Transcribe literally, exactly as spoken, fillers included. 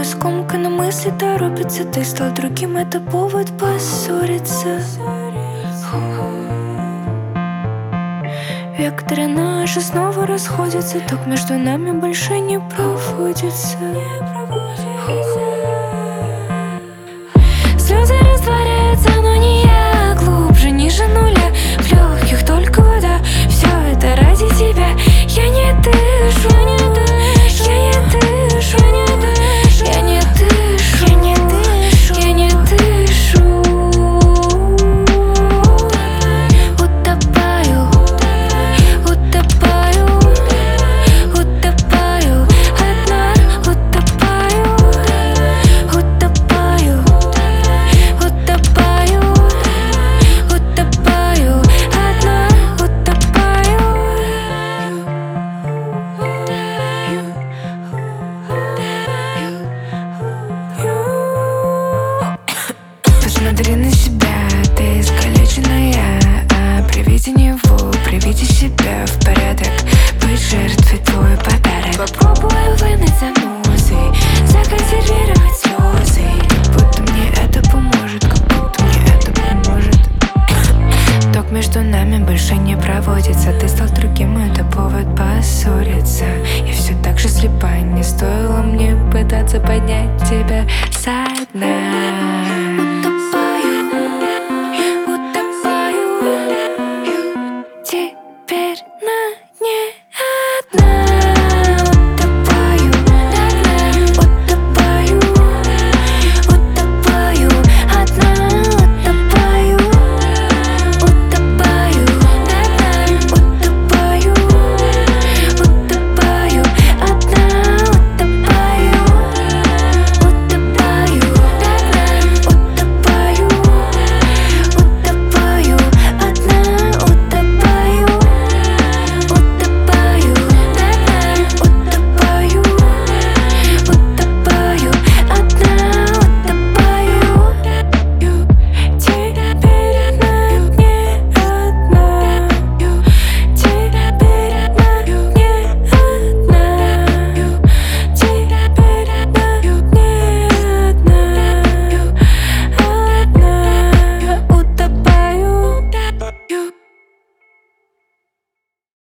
скомканы мысли торопятся. Ты стал другим, это повод поссориться. Векторы наши снова расходятся. Ток между нами больше не проводится. Слезы растворяются, но не я. Глубже, ниже нуля. В легких только вода. Все это ради тебя. Я не дышу, я не дышу, я не дышу, я не дышу, я не дышу, я не дышу. Утопаю, утопаю, утопаю, одна утопаю, утопаю, утопаю, утопаю, одна утопаю. Посмотри на себя, ты искалеченная, а при виде него, при виде себя в порядок. Быть жертвой твой подарок. Попробую вынуть занозы, законсервировать слезы. Как будто мне это поможет, как будто мне это поможет. Ток между нами больше не проводится. Ты стал другим, это повод поссориться. Я все так же слепа, не стоило мне пытаться поднять тебя.